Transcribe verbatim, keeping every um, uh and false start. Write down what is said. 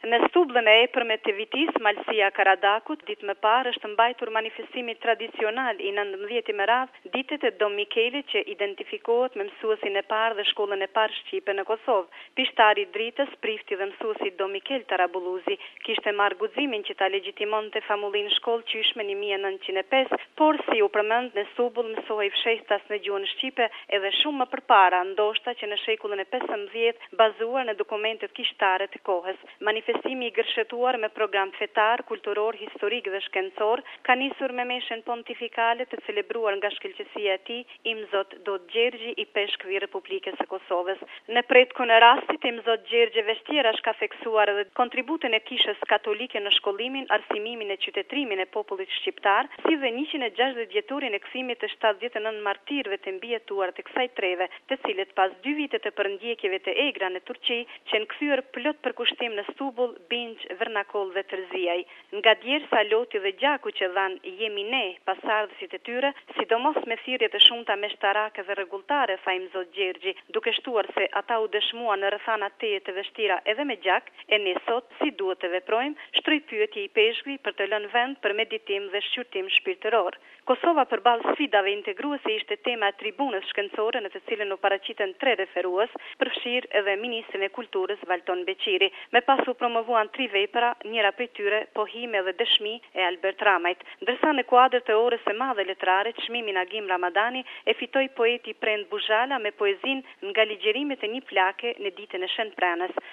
Në stublën e epërme të vitis, Malësia Karadakut, ditë më parë është mbajtur manifestimi tradicional i nëntëmbëdhjetë me radhë, ditët e Dom Mikelit që identifikohet me mësuesin e parë dhe shkollën e parë shqipe në Kosovë. Pishtari i dritës, prifti dhe mësuesi Dom Mikel Tarabulluzi, kishte marrë guximin që ta legjitimonte famullinë në shkollë qyshme në një mijë e nëntëqind e pesë, por si u përmend në stubull mësohej fshehtas në gjuhën shqipe edhe shumë më përpara, ndoshta që në shekullin e pesëmbëdhjetë, bazuar në dokumentet kishtare të kohës. Manifestimi i gërshetuar me program fetar, kulturor, historik dhe shkencor ka nisur me meshën pontifikale të celebruar nga shkëlqësia e tij Imzot Dot Gjergji i Peshkëve i Republikës së Kosovës. Në pretkun e rastit, Imzot Gjergje Veshtjerash ka theksuar edhe kontributin e kishës katolike në shkollimin, arsimimin e qytetrimin e popullit shqiptar, si dhe njëqind e gjashtëdhjetë vjetorin e kthimit të shtatëdhjetë e nëntë martirëve të mbijetuar të kësaj treve, të cilët pas dy vite të përndjekjeve të egra në Turqi, që në kthyer plot për kushtim në stubull, Binç, Vernakol dhe Tërziaj. Nga djersa Loti dhe gjaku që dhan jemi ne, pasardhësit e tyre, sidomos me thirrje të shumta meshtarake dhe rregulltare, tha Imzot Gjergji, duke shtuar se ata u dëshmuan në rrethana teje të vështira edhe me gjak, e ne sot si duhet të veprojmë, shtroj pyetje i peshkvi për të lënë vend për meditim dhe shqyrtim shpirtëror. Kosova përballë sfidave integruese ishte tema e tribunës shkencore në të cilën u paraqiten tre referues, përfshirë edhe ministrin e kulturës Valton Beqiri. Me pas u promovuan tri vepra, njëra prej tyre pohime dhe dëshmi e Albert Ramajt. Ndërsa në kuadër të orës së madhe letrare, çmimin Agim Ramadani e fitoi poeti Prend Buzhala me poezinë Nga ligjerimet e një plake në ditën e Shën Prenës.